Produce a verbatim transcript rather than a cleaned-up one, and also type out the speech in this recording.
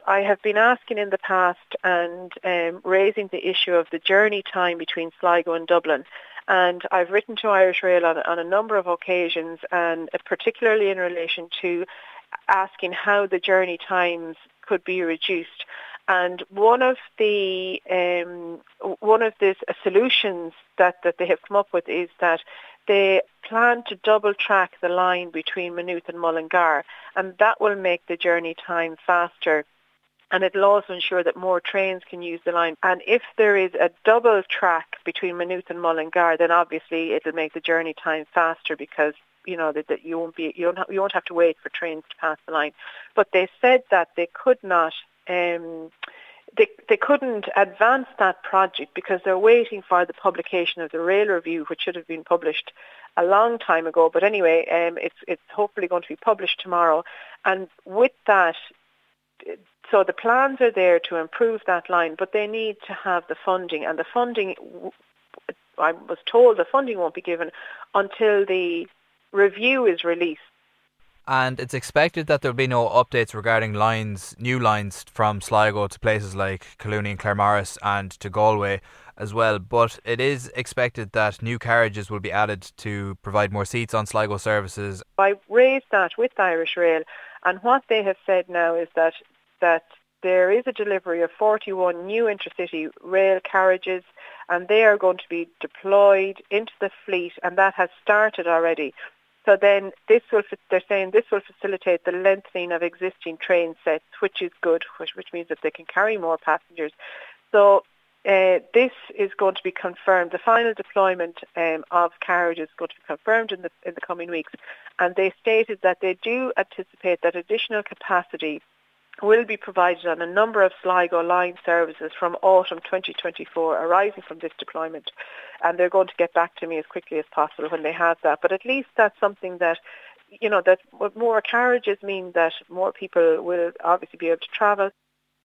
I have been asking in the past and um, raising the issue of the journey time between Sligo and Dublin. And I've written to Irish Rail on, on a number of occasions, and particularly in relation to asking how the journey times could be reduced. And one of the um, one of the solutions that, that they have come up with is that they plan to double track the line between Maynooth and Mullingar, and that will make the journey time faster. And it'll also ensure that more trains can use the line. And if there is a double track between Maynooth and Mullingar, then obviously it'll make the journey time faster because you know that, that you won't be you won't have, you won't have to wait for trains to pass the line. But they said that they could not. Um, They, they couldn't advance that project because they're waiting for the publication of the rail review, which should have been published a long time ago. But anyway, um, it's it's hopefully going to be published tomorrow. And with that, so the plans are there to improve that line, but they need to have the funding. And the funding, I was told the funding won't be given until the review is released. And it's expected that there will be no updates regarding lines, new lines from Sligo to places like Collooney and Claremorris and to Galway as well. But it is expected that new carriages will be added to provide more seats on Sligo services. I raised that with Irish Rail, and what they have said now is that that there is a delivery of forty-one new intercity rail carriages, and they are going to be deployed into the fleet, and that has started already. So then this will, they're saying this will facilitate the lengthening of existing train sets, which is good, which, which means that they can carry more passengers. So uh, this is going to be confirmed. The final deployment um, of carriages is going to be confirmed in the, in the coming weeks. And they stated that they do anticipate that additional capacity will be provided on a number of Sligo line services from autumn twenty twenty-four arising from this deployment. And they're going to get back to me as quickly as possible when they have that. But at least that's something that, you know, that more carriages mean that more people will obviously be able to travel.